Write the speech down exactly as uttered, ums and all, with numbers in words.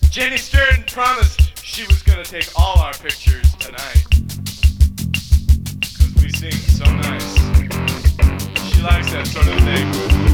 Jenny Stern promised she was gonna take all our pictures tonight. Cause we sing so nice. She likes that sort of thing.